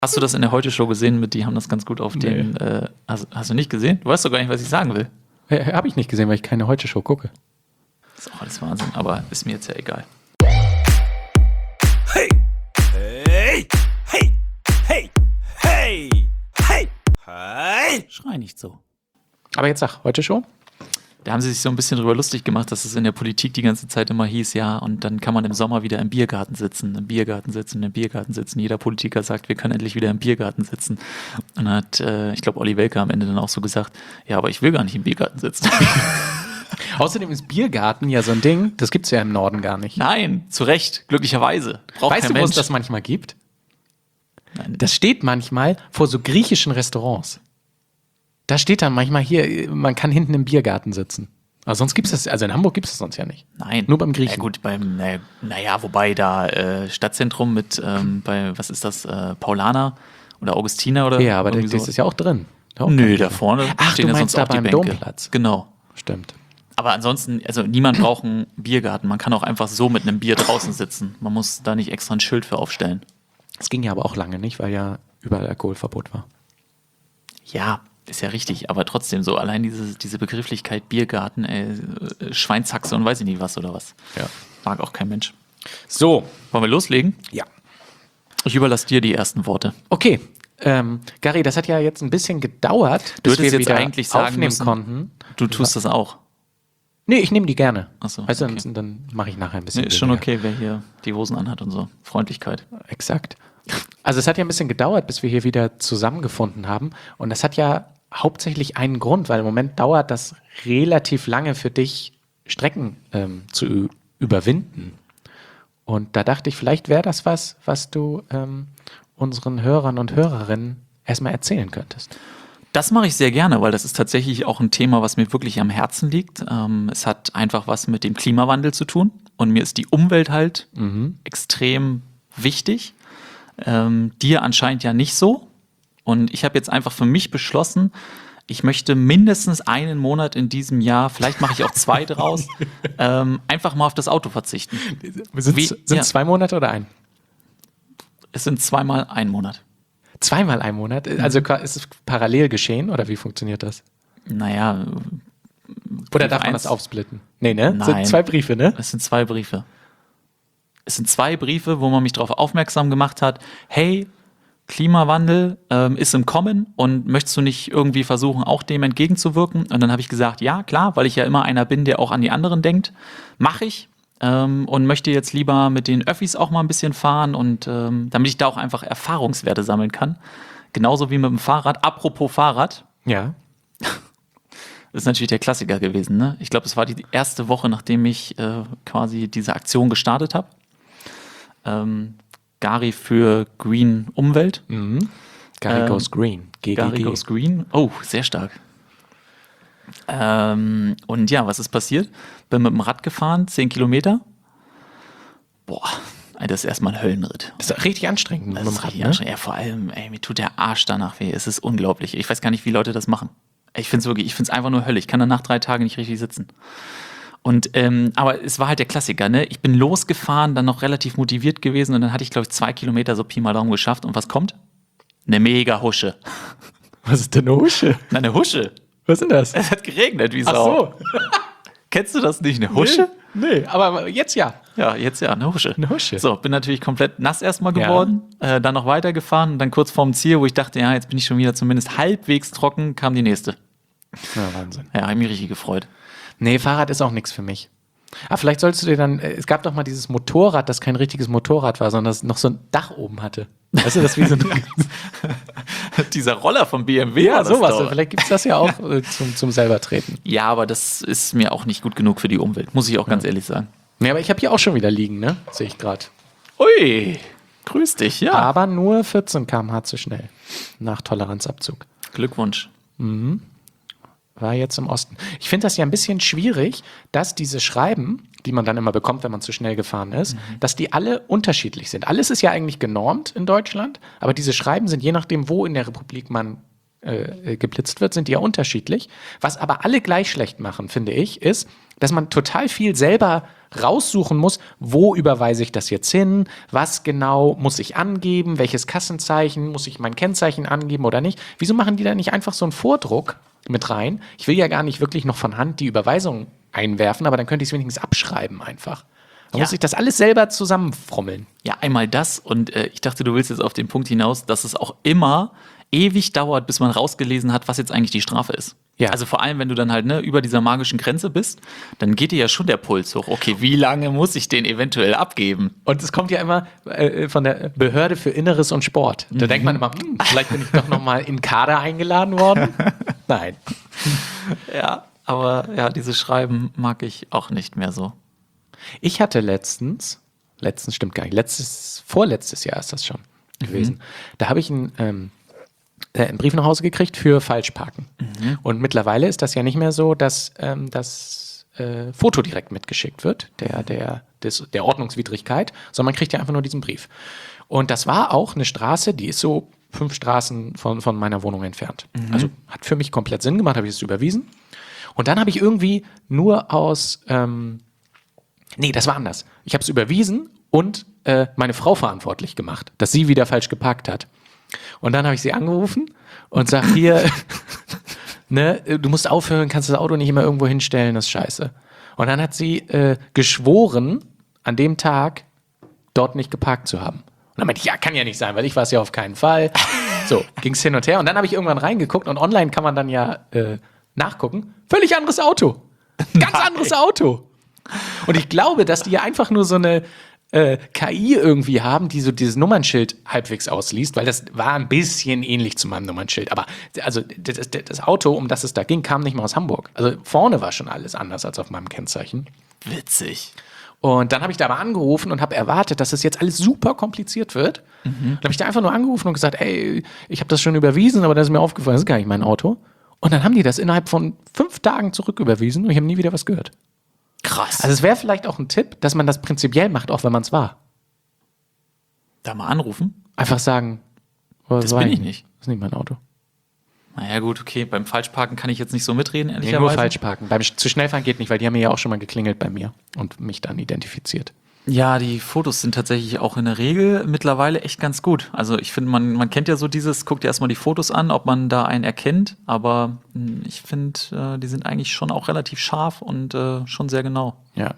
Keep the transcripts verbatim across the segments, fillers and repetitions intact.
Hast du das in der Heute-Show gesehen? Mit die haben das ganz gut auf den. Nee. Äh, hast, hast du nicht gesehen? Du weißt doch gar nicht, was ich sagen will. Äh, Habe ich nicht gesehen, weil ich keine Heute-Show gucke. Das ist auch alles Wahnsinn, aber ist mir jetzt ja egal. Hey! Hey! Hey! Hey! Hey! Hey! Hey! Schrei nicht so. Aber jetzt sag, Heute-Show? Da haben sie sich so ein bisschen drüber lustig gemacht, dass es in der Politik die ganze Zeit immer hieß, ja, und dann kann man im Sommer wieder im Biergarten sitzen, im Biergarten sitzen, im Biergarten sitzen. Jeder Politiker sagt, wir können endlich wieder im Biergarten sitzen. Und dann hat, äh, ich glaube, Olli Welke am Ende dann auch so gesagt, ja, aber ich will gar nicht im Biergarten sitzen. Außerdem ist Biergarten ja so ein Ding, das gibt es ja im Norden gar nicht. Nein, zu Recht, glücklicherweise. Braucht weißt kein du, wo Mensch. es das manchmal gibt? Nein. Das steht manchmal vor so griechischen Restaurants. Da steht dann manchmal hier, man kann hinten im Biergarten sitzen. Aber sonst gibt es das, also in Hamburg gibt es das sonst ja nicht. Nein. Nur beim Griechen. Ja gut, beim, naja, naja wobei da äh, Stadtzentrum mit, ähm, bei, was ist das, äh, Paulaner oder Augustiner oder Ja, aber das, irgendwie das ist ja auch drin. Da auch Nö, da vorne Ach, stehen du ja meinst sonst da auch die beim Bänke. Domplatz. Genau. Stimmt. Aber ansonsten, also niemand braucht einen Biergarten. Man kann auch einfach so mit einem Bier draußen sitzen. Man muss da nicht extra ein Schild für aufstellen. Das ging ja aber auch lange nicht, weil ja überall Alkoholverbot war. Ja, ist ja richtig. Aber trotzdem so, allein diese, diese Begrifflichkeit Biergarten, ey, Schweinshaxe und weiß ich nicht was oder was. Ja. Mag auch kein Mensch. So. Wollen wir loslegen? Ja. Ich überlasse dir die ersten Worte. Okay. Ähm, Gary, das hat ja jetzt ein bisschen gedauert, Du bis hättest wir jetzt wieder eigentlich sagen aufnehmen müssen, konnten. Du tust das auch. Nee, ich nehme die gerne. Ach so, weißt du, okay. dann, dann mache ich nachher ein bisschen Nee, ist schon weniger. okay, wer hier die Hosen anhat und so. Freundlichkeit. Exakt. Also es hat ja ein bisschen gedauert, bis wir hier wieder zusammengefunden haben. Und das hat ja hauptsächlich einen Grund, weil im Moment dauert das relativ lange für dich, Strecken ähm, zu ü- überwinden. Und da dachte ich, vielleicht wäre das was, was du ähm, unseren Hörern und Hörerinnen erstmal erzählen könntest. Das mache ich sehr gerne, weil das ist tatsächlich auch ein Thema, was mir wirklich am Herzen liegt. Ähm, es hat einfach was mit dem Klimawandel zu tun und mir ist die Umwelt halt Mhm. extrem wichtig. Ähm, dir anscheinend ja nicht so. Und ich habe jetzt einfach für mich beschlossen, ich möchte mindestens einen Monat in diesem Jahr, vielleicht mache ich auch zwei draus, ähm, einfach mal auf das Auto verzichten. Sind Wie- es ja. zwei Monate oder ein? Es sind zweimal ein Monat. Zweimal ein Monat? Also ist es parallel geschehen oder wie funktioniert das? Naja, Oder darf man eins- das aufsplitten? Nee, ne? Nein. Sind zwei Briefe, ne? es sind zwei Briefe. Es sind zwei Briefe, wo man mich darauf aufmerksam gemacht hat, hey, Klimawandel ähm, ist im Kommen und möchtest du nicht irgendwie versuchen, auch dem entgegenzuwirken? Und dann habe ich gesagt, ja, klar, weil ich ja immer einer bin, der auch an die anderen denkt, mache ich ähm, und möchte jetzt lieber mit den Öffis auch mal ein bisschen fahren und ähm, damit ich da auch einfach Erfahrungswerte sammeln kann. Genauso wie mit dem Fahrrad. Apropos Fahrrad, Ja. das ist natürlich der Klassiker gewesen. Ne? Ich glaube, es war die erste Woche, nachdem ich äh, quasi diese Aktion gestartet habe. Ähm, Gary für Green Umwelt. Mhm. Gary Ähm, Goes Green. G G G. Gary goes Green. Oh, sehr stark. Ähm, und ja, was ist passiert? Bin mit dem Rad gefahren, zehn Kilometer. Boah, das ist erstmal ein Höllenritt. Das ist richtig anstrengend mit Das dem ist Rad, richtig ne? anstrengend. Ja, vor allem, ey, mir tut der Arsch danach weh. Es ist unglaublich. Ich weiß gar nicht, wie Leute das machen. Ich finde es wirklich, ich finde es einfach nur Hölle. Ich kann danach drei Tage nicht richtig sitzen. Und, ähm, aber es war halt der Klassiker, ne? Ich bin losgefahren, dann noch relativ motiviert gewesen und dann hatte ich, glaube ich, zwei Kilometer so Pi mal Daumen geschafft. Und was kommt? Eine mega Husche. Was ist denn eine Husche? Na, eine Husche. Was ist denn das? Es hat geregnet, wie Ach Sau. so. Kennst du das nicht, eine Husche? Nee, nee, aber jetzt ja. Ja, jetzt ja, eine Husche. Eine Husche. So, bin natürlich komplett nass erstmal Ja. geworden, äh, dann noch weitergefahren und dann kurz vorm Ziel, wo ich dachte, ja, jetzt bin ich schon wieder zumindest halbwegs trocken, kam die nächste. Ja, Wahnsinn. Ja, hab mich richtig gefreut. Nee, Fahrrad ist auch nichts für mich. Ah, vielleicht solltest du dir dann, äh, es gab doch mal dieses Motorrad, das kein richtiges Motorrad war, sondern das noch so ein Dach oben hatte. Weißt du, das wie so ein Dieser Roller von B M W Ja, war das sowas. doch. Vielleicht gibt es das ja auch äh, zum, zum selber treten. Ja, aber das ist mir auch nicht gut genug für die Umwelt, muss ich auch ganz ehrlich sagen. Nee, aber ich habe hier auch schon wieder liegen, ne? Sehe ich gerade. Ui, grüß dich, ja. Aber nur vierzehn Kilometer pro Stunde zu schnell. Nach Toleranzabzug. Glückwunsch. War jetzt im Osten. Ich finde das ja ein bisschen schwierig, dass diese Schreiben, die man dann immer bekommt, wenn man zu schnell gefahren ist, dass die alle unterschiedlich sind. Alles ist ja eigentlich genormt in Deutschland, aber diese Schreiben sind, je nachdem, wo in der Republik man äh, geblitzt wird, sind die ja unterschiedlich. Was aber alle gleich schlecht machen, finde ich, ist, dass man total viel selber raussuchen muss, wo überweise ich das jetzt hin, was genau muss ich angeben, welches Kassenzeichen, muss ich mein Kennzeichen angeben oder nicht. Wieso machen die da nicht einfach so einen Vordruck mit rein? Ich will ja gar nicht wirklich noch von Hand die Überweisung einwerfen, aber dann könnte ich es wenigstens abschreiben einfach. Da Ja. muss ich das alles selber zusammenfrommeln. Ja, einmal das und äh, ich dachte, du willst jetzt auf den Punkt hinaus, dass es auch immer ewig dauert, bis man rausgelesen hat, was jetzt eigentlich die Strafe ist. Ja. Also vor allem, wenn du dann halt ne, über dieser magischen Grenze bist, dann geht dir ja schon der Puls hoch. Okay, wie lange muss ich den eventuell abgeben? Und es kommt ja immer äh, von der Behörde für Inneres und Sport. Da denkt man immer, hm, vielleicht bin ich doch noch mal in Kader eingeladen worden. Nein. Ja, aber ja, diese Schreiben mag ich auch nicht mehr so. Ich hatte letztens, letztens stimmt gar nicht, letztes, vorletztes Jahr ist das schon gewesen. Da habe ich einen, ähm, äh, einen Brief nach Hause gekriegt für Falschparken. Und mittlerweile ist das ja nicht mehr so, dass ähm, das äh, Foto direkt mitgeschickt wird, der, der, des, der Ordnungswidrigkeit, sondern man kriegt ja einfach nur diesen Brief. Und das war auch eine Straße, die ist so fünf Straßen von, von meiner Wohnung entfernt. Also hat für mich komplett Sinn gemacht, habe ich es überwiesen. Und dann habe ich irgendwie nur aus, ähm, nee, das war anders. Ich habe es überwiesen und äh, meine Frau verantwortlich gemacht, dass sie wieder falsch geparkt hat. Und dann habe ich sie angerufen und sag hier, ne, du musst aufhören, kannst das Auto nicht immer irgendwo hinstellen, das ist scheiße. Und dann hat sie äh, geschworen, an dem Tag dort nicht geparkt zu haben. Und dann meinte ich, ja, kann ja nicht sein, weil ich war es ja auf keinen Fall. So, ging es hin und her. Und dann habe ich irgendwann reingeguckt und online kann man dann ja äh, nachgucken. Völlig anderes Auto. Ganz anderes Auto. Und ich glaube, dass die ja einfach nur so eine äh, K I irgendwie haben, die so dieses Nummernschild halbwegs ausliest, weil das war ein bisschen ähnlich zu meinem Nummernschild. Aber also das, das Auto, um das es da ging, kam nicht mal aus Hamburg. Also vorne war schon alles anders als auf meinem Kennzeichen. Witzig. Und dann habe ich da mal angerufen und habe erwartet, dass es jetzt alles super kompliziert wird. Mhm. Dann habe ich da einfach nur angerufen und gesagt, ey, ich habe das schon überwiesen, aber das ist mir aufgefallen, das ist gar nicht mein Auto. Und dann haben die das innerhalb von fünf Tagen zurücküberwiesen und ich habe nie wieder was gehört. Krass. Also es wäre vielleicht auch ein Tipp, dass man das prinzipiell macht, auch wenn man es war. Da mal anrufen? Einfach sagen, oh, Das war bin ich nicht. Das ist nicht mein Auto. Naja, gut, okay. Beim Falschparken kann ich jetzt nicht so mitreden, Nee, ehrlicherweise. nur falsch parken. Beim Sch- zu schnell fahren geht nicht, weil die haben mir ja auch schon mal geklingelt bei mir und mich dann identifiziert. Ja, die Fotos sind tatsächlich auch in der Regel mittlerweile echt ganz gut. Also ich finde, man, man kennt ja so dieses, guckt ja erstmal die Fotos an, ob man da einen erkennt. Aber mh, ich finde, äh, die sind eigentlich schon auch relativ scharf und äh, schon sehr genau. Ja.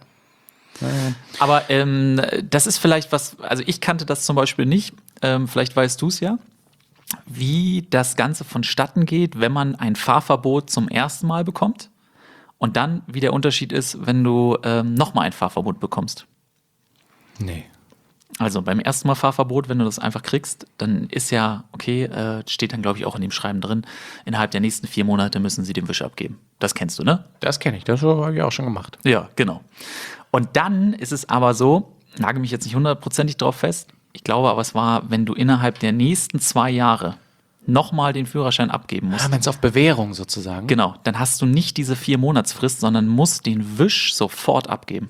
Aber ähm, das ist vielleicht was, also ich kannte das zum Beispiel nicht, ähm, vielleicht weißt du es ja, wie das Ganze vonstatten geht, wenn man ein Fahrverbot zum ersten Mal bekommt und dann, wie der Unterschied ist, wenn du ähm, nochmal ein Fahrverbot bekommst. Nee. Also beim ersten Mal Fahrverbot, wenn du das einfach kriegst, dann ist ja, okay, äh, steht dann glaube ich auch in dem Schreiben drin, innerhalb der nächsten vier Monate müssen sie den Wisch abgeben. Das kennst du, ne? Das kenne ich, das habe ich auch schon gemacht. Ja, genau. Und dann ist es aber so, nagel mich jetzt nicht hundertprozentig drauf fest, ich glaube aber, es war, wenn du innerhalb der nächsten zwei Jahre nochmal den Führerschein abgeben musst. Ah, wenn es auf Bewährung sozusagen. Genau, dann hast du nicht diese vier Monatsfrist, sondern musst den Wisch sofort abgeben.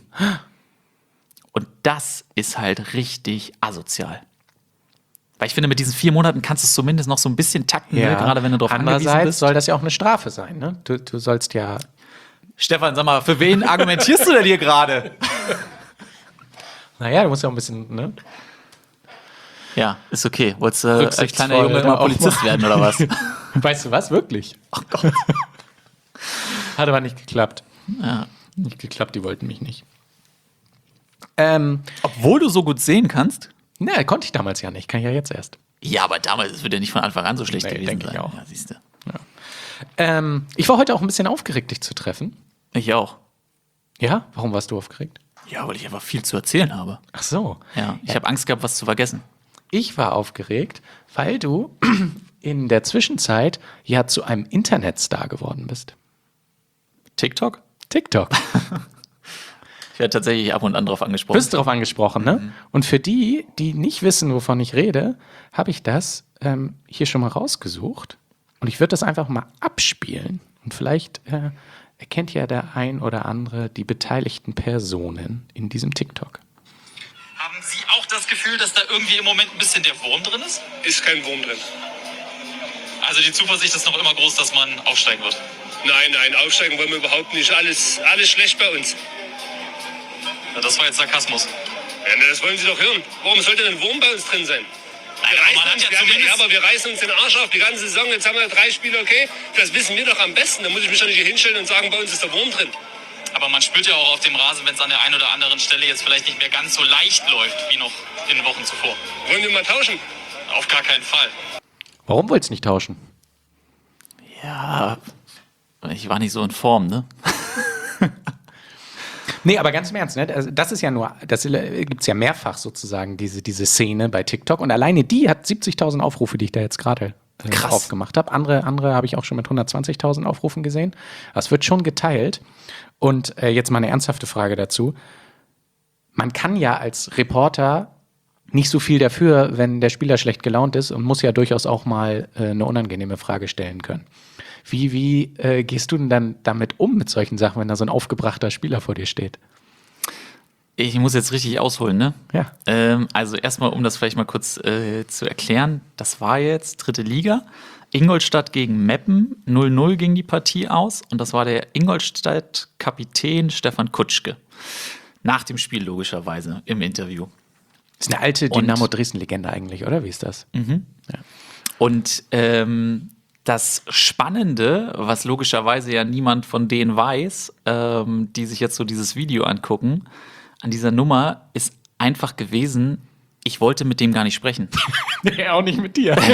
Und das ist halt richtig asozial. Weil ich finde, mit diesen vier Monaten kannst du es zumindest noch so ein bisschen takten, ne? Gerade wenn du drauf angewiesen Andererseits bist. soll das ja auch eine Strafe sein, ne? Du, du sollst ja. Stefan, sag mal, für wen argumentierst du denn hier gerade? Naja, du musst ja auch ein bisschen, ne? Ja, ist okay. Wolltest du äh, als Rücksichtsvoll kleiner Junge da immer auch Polizist mal. werden oder was? Weißt du was? Wirklich? Oh Gott. Hat aber nicht geklappt. Ja. Nicht geklappt, die wollten mich nicht. Ähm, Obwohl du so gut sehen kannst. na, konnte ich damals ja nicht. Kann ich ja jetzt erst. Ja, aber damals es wird ja nicht von Anfang an so schlecht Nee, gewesen denke sein. ich auch. Ja, siehst du. Ähm, ich war heute auch ein bisschen aufgeregt, dich zu treffen. Ich auch. Ja? Warum warst du aufgeregt? Ja, weil ich einfach viel zu erzählen habe. Ach so. Ja, ich habe Angst gehabt, was zu vergessen. Ich war aufgeregt, weil du in der Zwischenzeit ja zu einem Internetstar geworden bist. TikTok? TikTok. Ich werde tatsächlich ab und an drauf angesprochen. Bist darauf angesprochen, ne? Und für die, die nicht wissen, wovon ich rede, habe ich das ähm, hier schon mal rausgesucht. Und ich würde das einfach mal abspielen. Und vielleicht äh, erkennt ja der ein oder andere die beteiligten Personen in diesem TikTok. Haben Sie auch das Gefühl, dass da irgendwie im Moment ein bisschen der Wurm drin ist? Ist kein Wurm drin. Also die Zuversicht ist noch immer groß, dass man aufsteigen wird. Nein, nein, aufsteigen wollen wir überhaupt nicht. Alles, alles schlecht bei uns. Ja, das war jetzt Sarkasmus. Ja, ne, das wollen Sie doch hören. Warum sollte denn ein Wurm bei uns drin sein? Wir Nein, reißen aber man hat uns, ja wir haben, zumindest- ja, aber wir reißen uns den Arsch auf die ganze Saison. Jetzt haben wir drei Spiele, okay? Das wissen wir doch am besten. Da muss ich mich doch nicht hier hinstellen und sagen, bei uns ist der Wurm drin. Aber man spürt ja auch auf dem Rasen, wenn es an der einen oder anderen Stelle jetzt vielleicht nicht mehr ganz so leicht läuft wie noch in den Wochen zuvor. Wollen wir mal tauschen? Auf gar keinen Fall. Warum wolltest du nicht tauschen? Ja, ich war nicht so in Form, ne? Nee, aber ganz im Ernst, ne? Also das ist ja nur, das gibt es ja mehrfach sozusagen, diese, diese Szene bei TikTok. Und alleine die hat siebzigtausend Aufrufe, die ich da jetzt gerade äh, Krass. drauf gemacht habe. Andere, andere habe ich auch schon mit hundertzwanzigtausend Aufrufen gesehen. Das wird schon geteilt. Und äh, jetzt mal eine ernsthafte Frage dazu. Man kann ja als Reporter nicht so viel dafür, wenn der Spieler schlecht gelaunt ist und muss ja durchaus auch mal äh, eine unangenehme Frage stellen können. Wie, wie äh, gehst du denn dann damit um mit solchen Sachen, wenn da so ein aufgebrachter Spieler vor dir steht? Ich muss jetzt richtig ausholen, ne? Ja. Ähm, also erstmal, um das vielleicht mal kurz äh, zu erklären, das war jetzt dritte Liga. Ingolstadt gegen Meppen, null null ging die Partie aus und das war der Ingolstadt-Kapitän Stefan Kutschke. Nach dem Spiel logischerweise im Interview. Das ist eine alte Und- Dynamo Dresden-Legende eigentlich, oder? Wie ist das? Und ähm, das Spannende, was logischerweise ja niemand von denen weiß, ähm, die sich jetzt so dieses Video angucken, an dieser Nummer ist einfach gewesen, ich wollte mit dem gar nicht sprechen. Nee, auch nicht mit dir.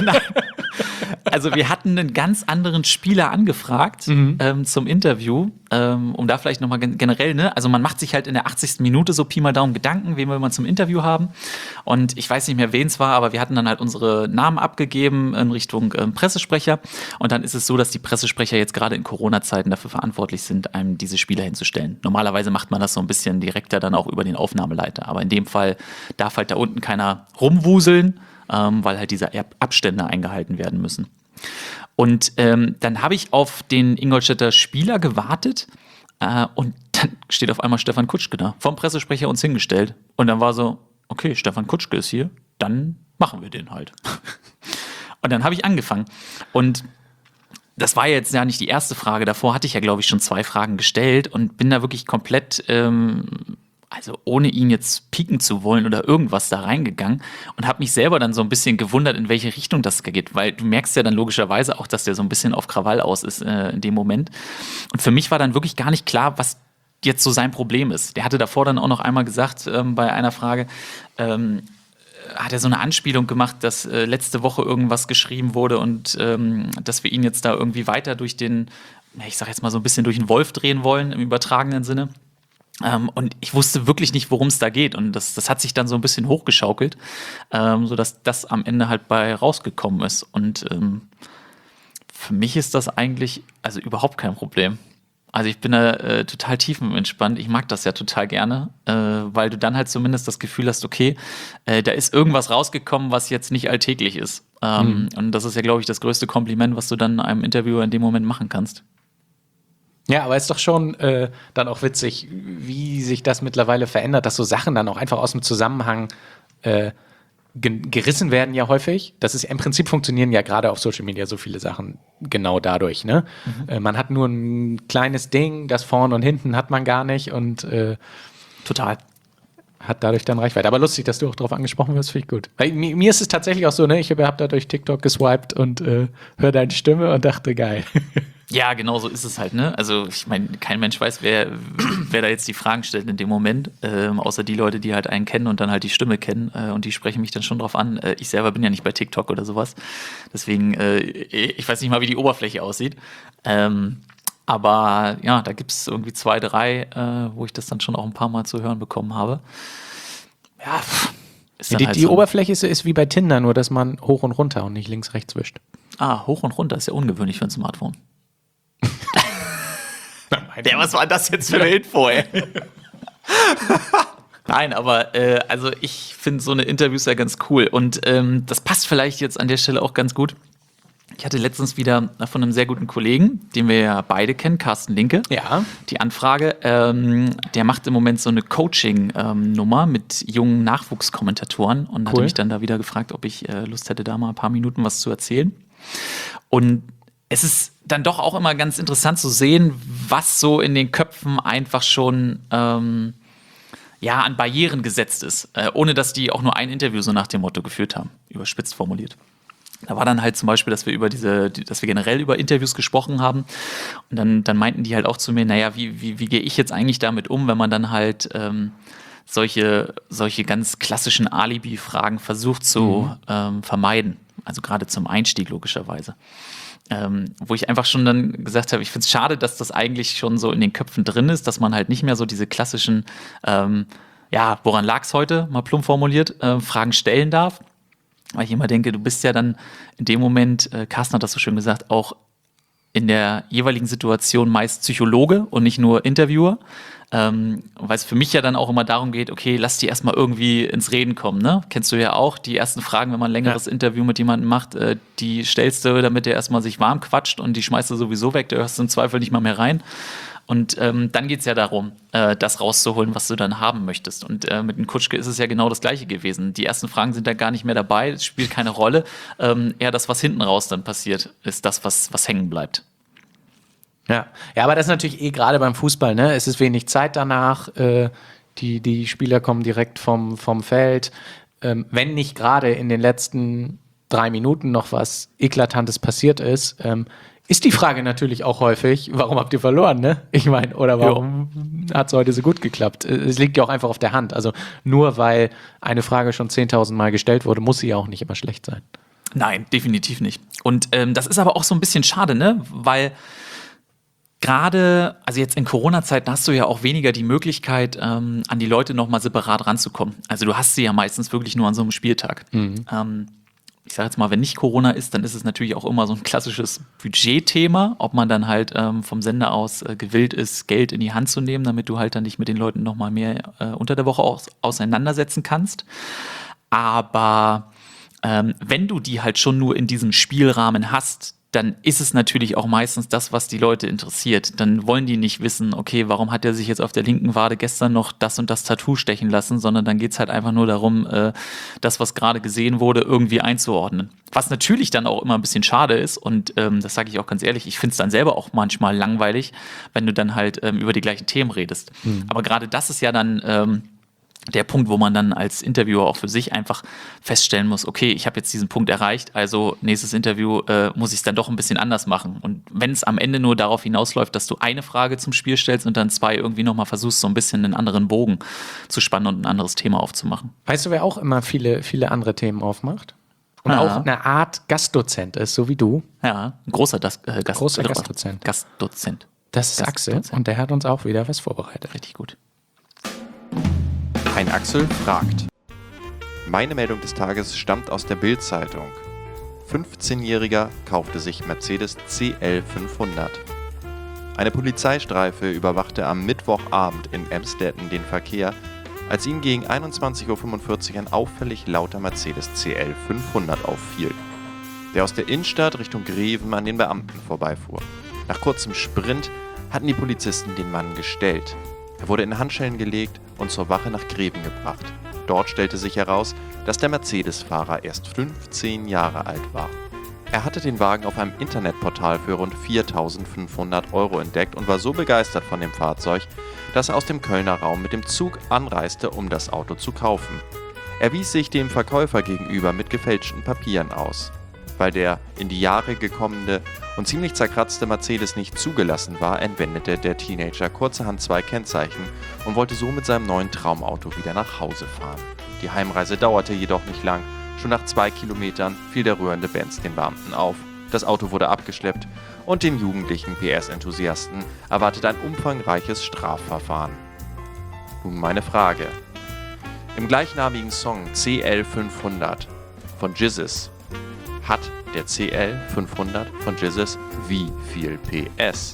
Also wir hatten einen ganz anderen Spieler angefragt ähm, zum Interview, ähm, um da vielleicht nochmal gen generell, ne, also man macht sich halt in der achtzigsten Minute so Pi mal Daumen Gedanken, wen will man zum Interview haben und ich weiß nicht mehr, wen es war, aber wir hatten dann halt unsere Namen abgegeben in Richtung ähm, Pressesprecher und dann ist es so, dass die Pressesprecher jetzt gerade in Corona-Zeiten dafür verantwortlich sind, einem diese Spieler hinzustellen. Normalerweise macht man das so ein bisschen direkter dann auch über den Aufnahmeleiter, aber in dem Fall darf halt da unten keiner rumwuseln, ähm, weil halt diese Ab- Abstände eingehalten werden müssen. Und ähm, dann habe ich auf den Ingolstädter Spieler gewartet äh, und dann steht auf einmal Stefan Kutschke da, vom Pressesprecher uns hingestellt. Und dann war so, okay, Stefan Kutschke ist hier, dann machen wir den halt. Und dann habe ich angefangen. Und das war jetzt ja nicht die erste Frage. Davor hatte ich ja, glaube ich, schon zwei Fragen gestellt und bin da wirklich komplett, ähm, also ohne ihn jetzt pieken zu wollen oder irgendwas da reingegangen und habe mich selber dann so ein bisschen gewundert, in welche Richtung das geht, weil du merkst ja dann logischerweise auch, dass der so ein bisschen auf Krawall aus ist äh, in dem Moment. Und für mich war dann wirklich gar nicht klar, was jetzt so sein Problem ist. Der hatte davor dann auch noch einmal gesagt, ähm, bei einer Frage, ähm, hat er so eine Anspielung gemacht, dass äh, letzte Woche irgendwas geschrieben wurde und ähm, dass wir ihn jetzt da irgendwie weiter durch den, na, ich sag jetzt mal so ein bisschen durch den Wolf drehen wollen, im übertragenen Sinne. Ähm, und ich wusste wirklich nicht, worum es da geht. Und das, das hat sich dann so ein bisschen hochgeschaukelt, ähm, sodass das am Ende halt bei rausgekommen ist. Und ähm, für mich ist das eigentlich also überhaupt kein Problem. Also ich bin da äh, total tiefenentspannt. Ich mag das ja total gerne, äh, weil du dann halt zumindest das Gefühl hast, okay, äh, da ist irgendwas rausgekommen, was jetzt nicht alltäglich ist. Ähm, mhm. Und das ist ja, glaube ich, das größte Kompliment, was du dann einem Interviewer in dem Moment machen kannst. Ja, aber ist doch schon äh, dann auch witzig, wie sich das mittlerweile verändert, dass so Sachen dann auch einfach aus dem Zusammenhang äh, ge- gerissen werden ja häufig. Das ist im Prinzip funktionieren ja gerade auf Social Media so viele Sachen genau dadurch. Ne? Mhm. Äh, man hat nur ein kleines Ding, das vorne und hinten hat man gar nicht und äh, total. Hat dadurch dann Reichweite. Aber lustig, dass du auch darauf angesprochen wirst, finde ich gut. Weil mir, mir ist es tatsächlich auch so, ne? Ich habe hab da durch TikTok geswiped und äh, höre deine Stimme und dachte, geil. Ja, genau so ist es halt, ne? Also ich meine, kein Mensch weiß, wer, wer da jetzt die Fragen stellt in dem Moment, ähm, außer die Leute, die halt einen kennen und dann halt die Stimme kennen äh, und die sprechen mich dann schon drauf an. Äh, ich selber bin ja nicht bei TikTok oder sowas, deswegen, äh, ich weiß nicht mal, wie die Oberfläche aussieht. Ähm, aber ja, da gibt es irgendwie zwei, drei, äh, wo ich das dann schon auch ein paar Mal zu hören bekommen habe. Ja, pff, ist dann die halt die so. Oberfläche ist, ist wie bei Tinder, nur dass man hoch und runter und nicht links, rechts wischt. Ah, hoch und runter ist ja ungewöhnlich für ein Smartphone. Der, was war das jetzt für eine Info, ey? Nein, aber äh, also ich finde so eine Interviews ja ganz cool und ähm, das passt vielleicht jetzt an der Stelle auch ganz gut. Ich hatte letztens wieder von einem sehr guten Kollegen, den wir ja beide kennen, Carsten Linke, Ja. die Anfrage. Ähm, der macht im Moment so eine Coaching-Nummer ähm, mit jungen Nachwuchskommentatoren und Cool. hatte mich dann da wieder gefragt, ob ich äh, Lust hätte, da mal ein paar Minuten was zu erzählen. Und es ist dann doch auch immer ganz interessant zu sehen, was so in den Köpfen einfach schon ähm, ja, an Barrieren gesetzt ist, äh, ohne dass die auch nur ein Interview so nach dem Motto geführt haben, überspitzt formuliert. Da war dann halt zum Beispiel, dass wir über diese, dass wir generell über Interviews gesprochen haben. Und dann, dann meinten die halt auch zu mir, naja, wie, wie, wie gehe ich jetzt eigentlich damit um, wenn man dann halt ähm, solche, solche ganz klassischen Alibi-Fragen versucht zu mhm. ähm, vermeiden. Also gerade zum Einstieg logischerweise. Ähm, wo ich einfach schon dann gesagt habe, ich finde es schade, dass das eigentlich schon so in den Köpfen drin ist, dass man halt nicht mehr so diese klassischen, ähm, ja, woran lag es heute, mal plump formuliert, äh, Fragen stellen darf. Weil ich immer denke, du bist ja dann in dem Moment, äh, Carsten hat das so schön gesagt, auch in der jeweiligen Situation meist Psychologe und nicht nur Interviewer. Ähm, weil es für mich ja dann auch immer darum geht, okay, lass die erstmal irgendwie ins Reden kommen, ne? Kennst du ja auch, die ersten Fragen, wenn man ein längeres ja. Interview mit jemandem macht, äh, die stellst du, damit der erstmal sich warm quatscht und die schmeißt du sowieso weg, da hörst du im Zweifel nicht mal mehr rein. Und ähm, dann geht es ja darum, äh, das rauszuholen, was du dann haben möchtest. Und äh, mit dem Kutschke ist es ja genau das Gleiche gewesen. Die ersten Fragen sind da gar nicht mehr dabei, es spielt keine Rolle. Ähm, eher das, was hinten raus dann passiert, ist das, was, was hängen bleibt. Ja. ja, aber das ist natürlich eh gerade beim Fußball, ne? Es ist wenig Zeit danach, äh, die, die Spieler kommen direkt vom, vom Feld. Ähm, wenn nicht gerade in den letzten drei Minuten noch was Eklatantes passiert ist, ähm, ist die Frage natürlich auch häufig, warum habt ihr verloren, ne? Ich meine, oder warum hat es heute so gut geklappt? Es liegt ja auch einfach auf der Hand. Also nur weil eine Frage schon zehntausend Mal gestellt wurde, muss sie ja auch nicht immer schlecht sein. Nein, definitiv nicht. Und ähm, das ist aber auch so ein bisschen schade, ne? Weil gerade, also jetzt in Corona-Zeiten hast du ja auch weniger die Möglichkeit, ähm, an die Leute nochmal separat ranzukommen. Also du hast sie ja meistens wirklich nur an so einem Spieltag. Mhm. Ähm, ich sage jetzt mal, wenn nicht Corona ist, dann ist es natürlich auch immer so ein klassisches Budgetthema, ob man dann halt ähm, vom Sender aus äh, gewillt ist, Geld in die Hand zu nehmen, damit du halt dann dich mit den Leuten nochmal mehr äh, unter der Woche aus- auseinandersetzen kannst. Aber ähm, wenn du die halt schon nur in diesem Spielrahmen hast, dann ist es natürlich auch meistens das, was die Leute interessiert. Dann wollen die nicht wissen, okay, warum hat er sich jetzt auf der linken Wade gestern noch das und das Tattoo stechen lassen, sondern dann geht es halt einfach nur darum, äh, das, was gerade gesehen wurde, irgendwie einzuordnen. Was natürlich dann auch immer ein bisschen schade ist und ähm, das sage ich auch ganz ehrlich, ich finde es dann selber auch manchmal langweilig, wenn du dann halt ähm, über die gleichen Themen redest. Mhm. Aber gerade das ist ja dann ähm, der Punkt, wo man dann als Interviewer auch für sich einfach feststellen muss, okay, ich habe jetzt diesen Punkt erreicht, also nächstes Interview äh, muss ich es dann doch ein bisschen anders machen. Und wenn es am Ende nur darauf hinausläuft, dass du eine Frage zum Spiel stellst und dann zwei irgendwie nochmal versuchst, so ein bisschen einen anderen Bogen zu spannen und ein anderes Thema aufzumachen. Weißt du, wer auch immer viele, viele andere Themen aufmacht? Und Aha. auch eine Art Gastdozent ist, so wie du. Ja, ein großer, das, äh, Gast, Großer äh, Gastdozent. Gastdozent. Das ist Axel Gastdozent. und der hat uns auch wieder was vorbereitet. Richtig gut. Ein Axel fragt. Meine Meldung des Tages stammt aus der Bild-Zeitung. fünfzehnjähriger kaufte sich Mercedes C L fünfhundert. Eine Polizeistreife überwachte am Mittwochabend in Emsdetten den Verkehr, als ihm gegen einundzwanzig Uhr fünfundvierzig ein auffällig lauter Mercedes C L fünfhundert auffiel, der aus der Innenstadt Richtung Greven an den Beamten vorbeifuhr. Nach kurzem Sprint hatten die Polizisten den Mann gestellt. Er wurde in Handschellen gelegt und zur Wache nach Greven gebracht. Dort stellte sich heraus, dass der Mercedes-Fahrer erst fünfzehn Jahre alt war. Er hatte den Wagen auf einem Internetportal für rund viertausendfünfhundert Euro entdeckt und war so begeistert von dem Fahrzeug, dass er aus dem Kölner Raum mit dem Zug anreiste, um das Auto zu kaufen. Er wies sich dem Verkäufer gegenüber mit gefälschten Papieren aus. Weil der in die Jahre gekommene und ziemlich zerkratzte Mercedes nicht zugelassen war, entwendete der Teenager kurzerhand zwei Kennzeichen und wollte so mit seinem neuen Traumauto wieder nach Hause fahren. Die Heimreise dauerte jedoch nicht lang. Schon nach zwei Kilometern fiel der rührende Benz den Beamten auf. Das Auto wurde abgeschleppt und den jugendlichen P S-Enthusiasten erwartet ein umfangreiches Strafverfahren. Nun meine Frage. Im gleichnamigen Song C L fünfhundert von Jizzes hat der C L fünfhundert von Jizzes wie viel P S?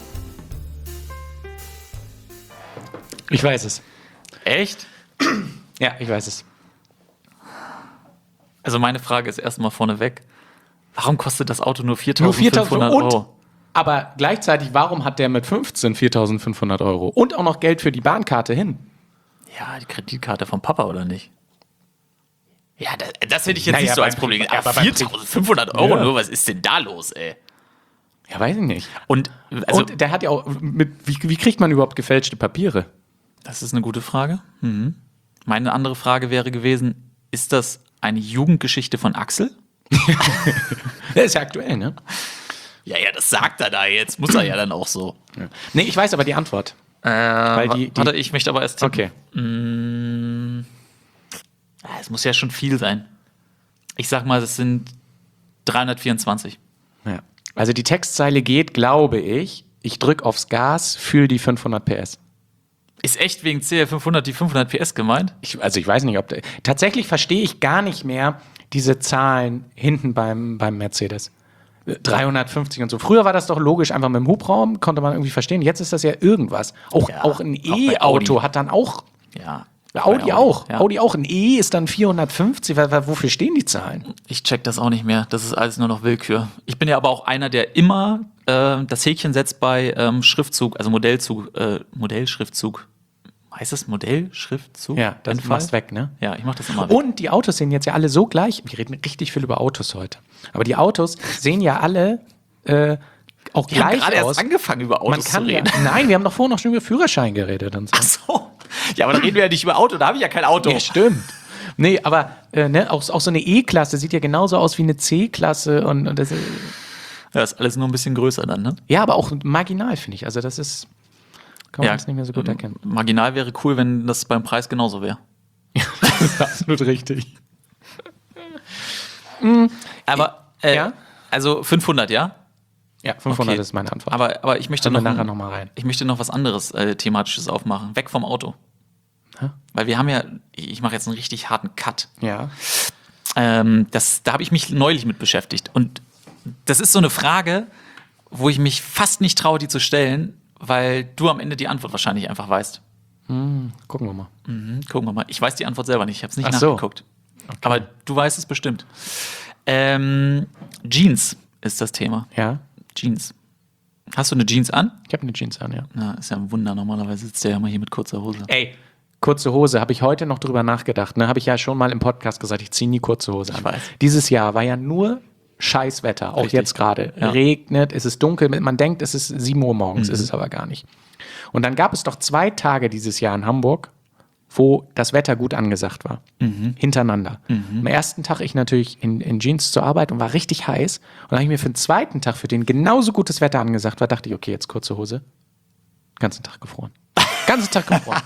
Ich weiß es. Echt? Ja, ich weiß es. Also meine Frage ist erstmal vorneweg, warum kostet das Auto nur Nur viertausendfünfhundert viertausend Euro? Aber gleichzeitig, warum hat der mit fünfzehn viertausendfünfhundert Euro? Und auch noch Geld für die Bahnkarte hin? Ja, die Kreditkarte vom Papa, oder nicht? Ja, das, das hätte ich jetzt Naja, nicht so als beim Problem. Pri- Aber aber beim Pri- viertausendfünfhundert Euro Ja. nur, was ist denn da los, ey? Ja, weiß ich nicht. Und, also, Und der hat ja auch, mit, wie, wie kriegt man überhaupt gefälschte Papiere? Das ist eine gute Frage. Mhm. Meine andere Frage wäre gewesen, ist das eine Jugendgeschichte von Axel? Der ist ja aktuell, ne? Ja, ja, das sagt er da jetzt. Muss er ja dann auch so. Ja. Nee, ich weiß aber die Antwort. Äh, Weil die- die- warte, ich möchte aber erst tippen. Okay. Mm, ja, es muss ja schon viel sein. Ich sag mal, das sind dreihundertvierundzwanzig. Ja. Also die Textzeile geht, glaube ich, ich drück aufs Gas, fühl die fünfhundert P S. Ist echt wegen C L fünfhundert die fünfhundert P S gemeint? Ich, also ich weiß nicht, ob... Tatsächlich verstehe ich gar nicht mehr diese Zahlen hinten beim, beim Mercedes. dreihundertfünfzig und so. Früher war das doch logisch, einfach mit dem Hubraum, konnte man irgendwie verstehen. Jetzt ist das ja irgendwas. Auch, Ja, auch ein auch bei E-Auto Audi. hat dann auch... Ja. Audi, Bei auch. Ja. Audi auch. Ein E ist dann vierhundertfünfzig. W- w- Wofür stehen die Zahlen? Ich check das auch nicht mehr. Das ist alles nur noch Willkür. Ich bin ja aber auch einer, der immer äh, das Häkchen setzt bei ähm, Schriftzug, also Modellzug, äh, Modellschriftzug. Heißt das Modellschriftzug? Ja, das Wenn machst Fall? weg, ne? Ja, ich mach das immer weg. Und die Autos sehen jetzt ja alle so gleich. Wir reden richtig viel über Autos heute. Aber die Autos sehen ja alle äh, auch Wir haben gleich gerade aus. erst angefangen, über Man Autos kann zu ja, reden. nein, wir haben doch vorhin noch schon über Führerschein geredet und so. Ach so. Ja, aber da reden wir ja nicht über Auto. Da habe ich ja kein Auto. Ja, stimmt. Nee, aber äh, ne, auch, auch so eine E-Klasse sieht ja genauso aus wie eine C-Klasse und, und das, äh, Ja, ist alles nur ein bisschen größer dann, ne? ja, aber auch marginal, finde ich. Also das ist, kann man das nicht mehr so gut ähm, erkennen. Marginal wäre cool, wenn das beim Preis genauso wäre. Das ist absolut richtig. Aber, äh, Ja? also fünfhundert, ja? Ja, fünfhundert Okay. ist meine Antwort. Aber, aber ich möchte Hören wir noch, nachher ein- noch mal rein. ich möchte noch was anderes äh, thematisches aufmachen. Weg vom Auto. Hä? Weil wir haben ja, ich mache jetzt einen richtig harten Cut. Ja. Ähm, das, da habe ich mich neulich mit beschäftigt. Und das ist so eine Frage, wo ich mich fast nicht traue, die zu stellen, weil du am Ende die Antwort wahrscheinlich einfach weißt. Gucken wir mal. Mhm, gucken wir mal. Ich weiß die Antwort selber nicht, ich habe es nicht Ach so. nachgeguckt. Aber du weißt es bestimmt. Ähm, Jeans ist das Thema. Ja. Jeans. Hast du eine Jeans an? Ich habe eine Jeans an, ja. Na, ist ja ein Wunder. Normalerweise sitzt der ja mal hier mit kurzer Hose. Ey, kurze Hose, habe ich heute noch drüber nachgedacht. Ne? Habe ich ja schon mal im Podcast gesagt, ich ziehe nie kurze Hose an. Ich weiß. Dieses Jahr war ja nur Scheißwetter, auch Richtig. jetzt gerade. Ja. Regnet, es ist dunkel, man denkt, es ist sieben Uhr morgens, Mhm. ist es aber gar nicht. Und dann gab es doch zwei Tage dieses Jahr in Hamburg, wo das Wetter gut angesagt war. Mhm. Hintereinander. Am ersten Tag ich natürlich in, in Jeans zur Arbeit und war richtig heiß. Und dann habe ich mir für den zweiten Tag, für den genauso gutes Wetter angesagt war, dachte ich, okay, jetzt kurze Hose. Ganzen Tag gefroren. Ganzen Tag gefroren.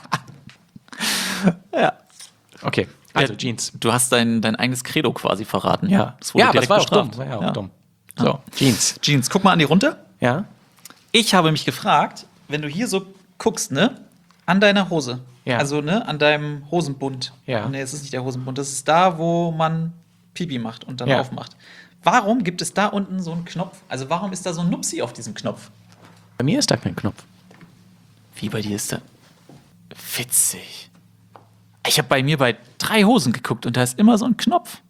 Ja. Okay, also Ja, Jeans. Du hast dein, dein eigenes Credo quasi verraten. Ja, Das wurde ja aber direkt das war auch dumm. bestraft. War ja auch Ja. dumm. So, Jeans. Jeans, guck mal an die runter. Ja? Ich habe mich gefragt, wenn du hier so guckst, ne, an deiner Hose. Ja. Also, ne, an deinem Hosenbund. Ja. Ne, es ist nicht der Hosenbund, das ist da, wo man Pipi macht und dann Ja. aufmacht. Warum gibt es da unten so einen Knopf? Also, warum ist da so ein Nupsi auf diesem Knopf? Bei mir ist da kein Knopf. Wie bei dir ist da? Witzig. Ich habe bei mir bei drei Hosen geguckt und da ist immer so ein Knopf.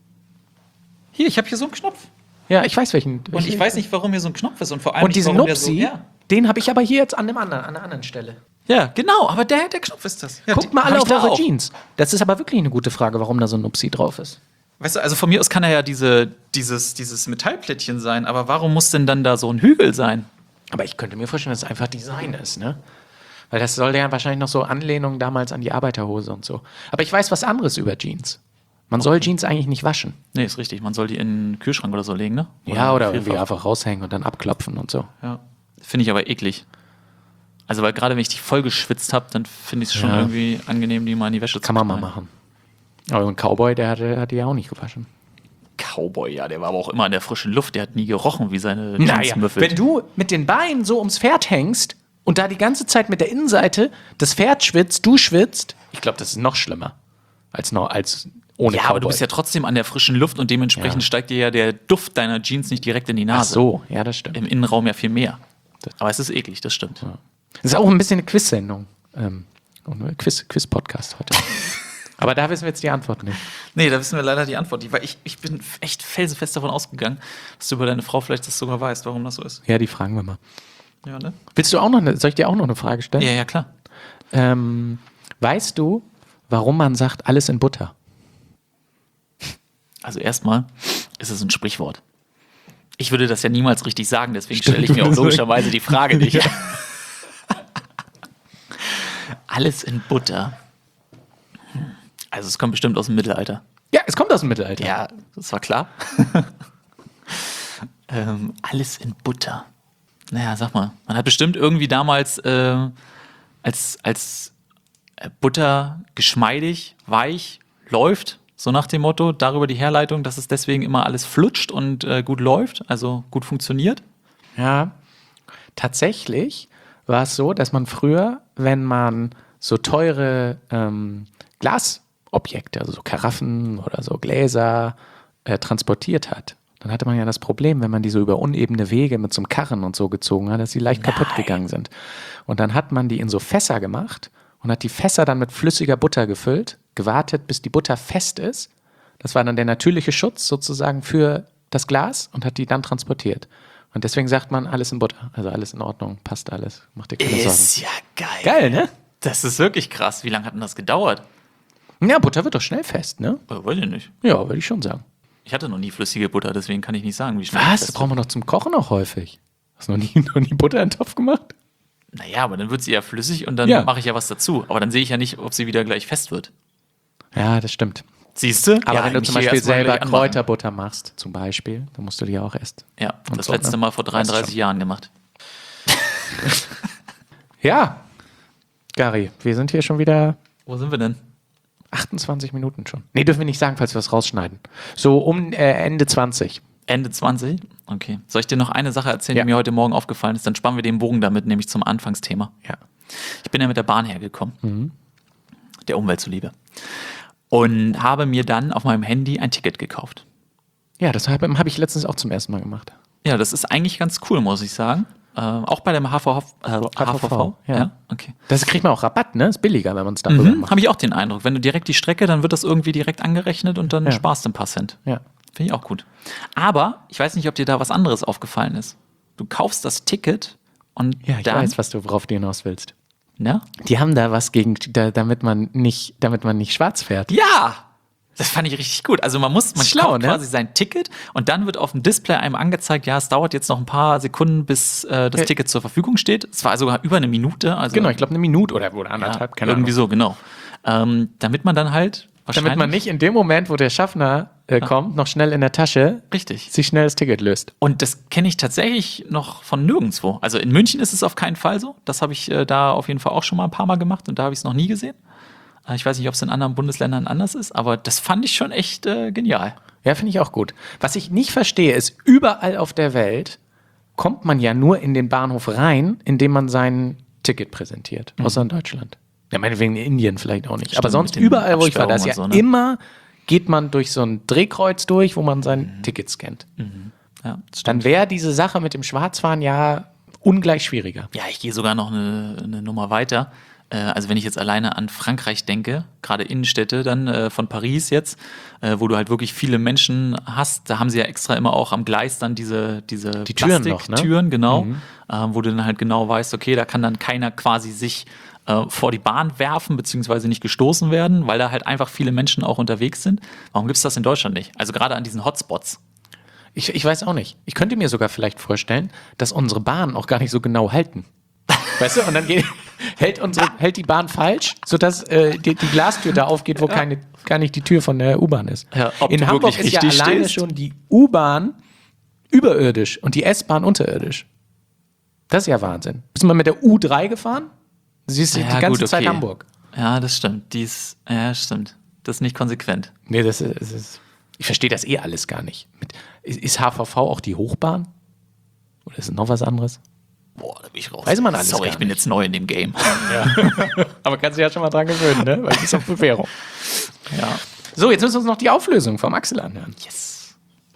Hier, ich habe hier so einen Knopf. Ja, ich weiß welchen. Und ich weiß nicht, warum hier so ein Knopf ist und vor allem Und nicht, diesen warum der Nupsi, so, ja. den habe ich aber hier jetzt an dem anderen, an der anderen Stelle. ja, genau, aber der, der Knopf ist das. Ja, Guckt die- mal hab alle ich auf da eure auch. Jeans. Das ist aber wirklich eine gute Frage, warum da so ein Nupsi drauf ist. Weißt du, also von mir aus kann er ja diese, dieses, dieses Metallplättchen sein, aber warum muss denn dann da so ein Hügel sein? Aber ich könnte mir vorstellen, dass es einfach Design ist, ne? Weil das soll ja wahrscheinlich noch so Anlehnung damals an die Arbeiterhose und so. Aber ich weiß was anderes über Jeans. Man soll Jeans eigentlich nicht waschen. Nee, ist richtig. Man soll die in den Kühlschrank oder so legen, ne? Ja, oder Vielfach. irgendwie einfach raushängen und dann abklopfen und so. Ja. Finde ich aber eklig. Also, weil gerade wenn ich die voll geschwitzt habe, dann finde ich es schon Ja. irgendwie angenehm, die mal in die Wäsche Kann zu man mal knallen. machen. Aber ein Cowboy, der hat, der hat die ja auch nicht gewaschen. Cowboy, ja, der war aber auch immer in der frischen Luft. Der hat nie gerochen wie seine Naja, Jeansmüffel. wenn du mit den Beinen so ums Pferd hängst und da die ganze Zeit mit der Innenseite das Pferd schwitzt, du schwitzt, ich glaube, das ist noch schlimmer als, noch, als ohne Ja, Cowboy. aber du bist ja trotzdem an der frischen Luft und dementsprechend Ja. steigt dir ja der Duft deiner Jeans nicht direkt in die Ach Nase. so, ja, das stimmt. Im Innenraum ja viel mehr. Aber es ist eklig, das stimmt. Das ist auch ein bisschen eine Quiz-Sendung. Ähm, und ein Quiz, Quiz-Podcast heute. Aber da wissen wir jetzt die Antwort nicht. Nee, da wissen wir leider die Antwort. Die- Weil ich, ich bin echt felsenfest davon ausgegangen, dass du über deine Frau vielleicht das sogar weißt, warum das so ist. Ja, die fragen wir mal. Ja, ne? Willst du auch noch eine, soll ich dir auch noch eine Frage stellen? Ja, ja, klar. Ähm, weißt du, warum man sagt, alles in Butter? Also erstmal ist es ein Sprichwort. Ich würde das ja niemals richtig sagen, deswegen stelle ich mir auch logischerweise die Frage nicht. Alles in Butter. Hm. Also es kommt bestimmt aus dem Mittelalter. Ja, es kommt aus dem Mittelalter. Ja, das war klar. ähm, alles in Butter. Naja, sag mal, man hat bestimmt irgendwie damals äh, als, als Butter geschmeidig, weich läuft, so nach dem Motto, darüber die Herleitung, dass es deswegen immer alles flutscht und äh, gut läuft, also gut funktioniert. Ja, tatsächlich war es so, dass man früher, wenn man so teure ähm, Glasobjekte, also so Karaffen oder so Gläser äh, transportiert hat, dann hatte man ja das Problem, wenn man die so über unebene Wege mit so einem Karren und so gezogen hat, dass sie leicht Nein. kaputt gegangen sind. Und dann hat man die in so Fässer gemacht und hat die Fässer dann mit flüssiger Butter gefüllt, gewartet, bis die Butter fest ist. Das war dann der natürliche Schutz sozusagen für das Glas und hat die dann transportiert. Und deswegen sagt man, alles in Butter. Also alles in Ordnung, passt alles, macht dir keine Sorgen. Ist ja geil. Geil, ne? Das ist wirklich krass. Wie lange hat denn das gedauert? Ja, Butter wird doch schnell fest, ne? Äh, weiß ich nicht. Ja, würde ich schon sagen. Ich hatte noch nie flüssige Butter, deswegen kann ich nicht sagen, wie schnell Was? das Das brauchen wir noch zum Kochen auch häufig. Hast du noch nie, noch nie Butter in den Topf gemacht? Naja, aber dann wird sie ja flüssig und dann Ja. mache ich ja was dazu. Aber dann sehe ich ja nicht, ob sie wieder gleich fest wird. Ja, das stimmt. Siehst du? Aber ja, wenn du mich zum hier Beispiel erstmal selber gleich anmachen. Kräuterbutter machst, zum Beispiel, dann musst du die auch erst. Ja, und das so, letzte ne? Mal vor dreiunddreißig Jahren gemacht. Ja, Gary, wir sind hier schon wieder Wo sind wir denn? achtundzwanzig Minuten schon. Nee, dürfen wir nicht sagen, falls wir es rausschneiden. So um äh, Ende zwanzig. Ende zwanzig? Okay. Soll ich dir noch eine Sache erzählen, Ja. die mir heute Morgen aufgefallen ist? Dann spannen wir den Bogen damit, nämlich zum Anfangsthema. Ja. Ich bin ja mit der Bahn hergekommen. Mhm. Der Umwelt zuliebe. Und habe mir dann auf meinem Handy ein Ticket gekauft. Ja, das habe hab ich letztens auch zum ersten Mal gemacht. Ja, das ist eigentlich ganz cool, muss ich sagen. Äh, auch bei dem H V V. Äh, H V V? ja. Ja, okay. Das kriegt man auch Rabatt, ne? Ist billiger, wenn man es darüber Mhm, macht. habe ich auch den Eindruck. Wenn du direkt die Strecke, dann wird das irgendwie direkt angerechnet und dann Ja. sparst du ein paar Cent. Ja. Finde ich auch gut. Aber ich weiß nicht, ob dir da was anderes aufgefallen ist. Du kaufst das Ticket und Ja, ich dann, weiß, was du, worauf du hinaus willst. ne? Die haben da was gegen, da, damit man nicht, damit man nicht schwarz fährt. Ja! Das fand ich richtig gut. Also man muss, man Schlau, kauft ne? quasi sein Ticket und dann wird auf dem Display einem angezeigt, ja, es dauert jetzt noch ein paar Sekunden, bis äh, das Ja. Ticket zur Verfügung steht. Es war sogar über eine Minute. Also, Genau, ich glaube eine Minute oder, oder ja, anderthalb, keine irgendwie Ahnung. so, genau. Ähm, damit man dann halt wahrscheinlich... Damit man nicht in dem Moment, wo der Schaffner äh, kommt, noch schnell in der Tasche Richtig. sich schnell das Ticket löst. Und das kenne ich tatsächlich noch von nirgendwo. Also in München ist es auf keinen Fall so. Das habe ich äh, da auf jeden Fall auch schon mal ein paar Mal gemacht und da habe ich es noch nie gesehen. Äh, ich weiß nicht, ob es in anderen Bundesländern anders ist, aber das fand ich schon echt äh, genial. Ja, finde ich auch gut. Was ich nicht verstehe, ist, überall auf der Welt kommt man ja nur in den Bahnhof rein, indem man sein Ticket präsentiert. Außer in Deutschland. Ja, meinetwegen in Indien vielleicht auch nicht. Aber Stimmt, sonst mit den überall, wo ich war, da ist ja Absperrungen und so, ne? immer, geht man durch so ein Drehkreuz durch, wo man sein Ticket scannt. Ja, das stimmt. Dann wäre diese Sache mit dem Schwarzfahren ja ungleich schwieriger. Ja, ich gehe sogar noch eine, eine Nummer weiter. Äh, also wenn ich jetzt alleine an Frankreich denke, gerade Innenstädte dann äh, von Paris jetzt, äh, wo du halt wirklich viele Menschen hast, da haben sie ja extra immer auch am Gleis dann diese, diese Die Türen noch, ne? Plastiktüren, genau, äh, wo du dann halt genau weißt, okay, da kann dann keiner quasi sich äh, vor die Bahn werfen, beziehungsweise nicht gestoßen werden, weil da halt einfach viele Menschen auch unterwegs sind. Warum gibt es das in Deutschland nicht? Also gerade an diesen Hotspots. Ich, ich weiß auch nicht. Ich könnte mir sogar vielleicht vorstellen, dass unsere Bahnen auch gar nicht so genau halten. Weißt du, und dann geht, hält, unsere, hält die Bahn falsch, sodass äh, die, die Glastür da aufgeht, wo keine, gar nicht die Tür von der U-Bahn ist. Ja, ob In du Hamburg wirklich ist ja richtig alleine stehst. schon die U-Bahn überirdisch und die S-Bahn unterirdisch. Das ist ja Wahnsinn. Bist du mal mit der U drei gefahren? Du siehst die ganze gut, Zeit okay. Hamburg. Ja, das stimmt. Die ist, ja, stimmt. Das ist nicht konsequent. Nee, das ist, das ist ich verstehe das eh alles gar nicht. Mit, ist, ist H V V auch die Hochbahn? Oder ist es noch was anderes? Boah, da bin ich raus. Weiß man alles Sorry, gar ich bin nicht. jetzt neu in dem Game. Aber kannst du ja schon mal dran gewöhnen, ne? Weil es ist auf Bewährung. Ja. So, jetzt müssen wir uns noch die Auflösung vom Axel anhören. Yes.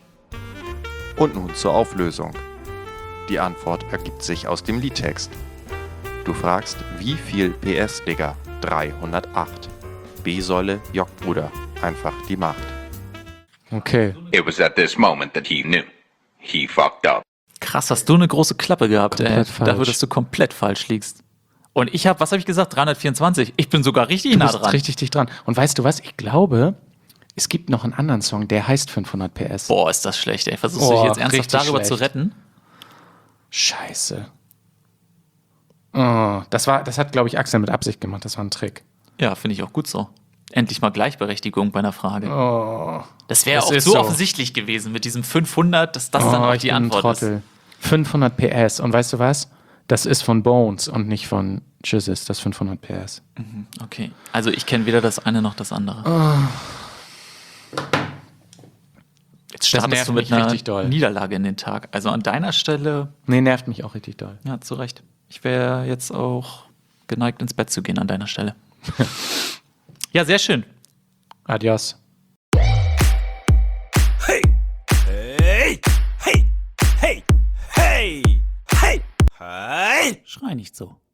Und nun zur Auflösung. Die Antwort ergibt sich aus dem Liedtext. Du fragst, wie viel P S, Digga? dreihundertacht. B-Säule, Jockbruder. Einfach die Macht. Okay. It was at this moment that he knew. He fucked up. Krass, hast du eine große Klappe gehabt, ey. Komplett falsch. Dafür, dass du komplett falsch liegst. Und ich habe, was habe ich gesagt? dreihundertvierundzwanzig. Ich bin sogar richtig Du nah bist dran. richtig dicht dran. Und weißt du was? Ich glaube, es gibt noch einen anderen Song, der heißt fünfhundert P S. Boah, ist das schlecht, ey. Versuchst du Boah, dich jetzt ernsthaft richtig darüber schlecht. zu retten? Scheiße. Oh, das war, das hat, glaube ich, Axel mit Absicht gemacht. Das war ein Trick. Ja, finde ich auch gut so. Endlich mal Gleichberechtigung bei einer Frage. Oh, Das wäre das auch ist so, so. offensichtlich gewesen mit diesem fünfhundert, dass das dann oh auch ich die bin ein Antwort ist. Trottel. fünfhundert P S. Und weißt du was? Das ist von Bones und nicht von Jizzes, das fünfhundert P S. Okay, also ich kenne weder das eine noch das andere. Jetzt startest nervt du mit mich einer richtig doll. Niederlage in den Tag. Also an deiner Stelle, Nee, nervt mich auch richtig doll. ja, zu Recht. Ich wäre jetzt auch geneigt, ins Bett zu gehen an deiner Stelle. Ja, sehr schön. Adios. Hey! Hey! Hey! Hey! Hey! Hey! Hey! Schrei nicht so.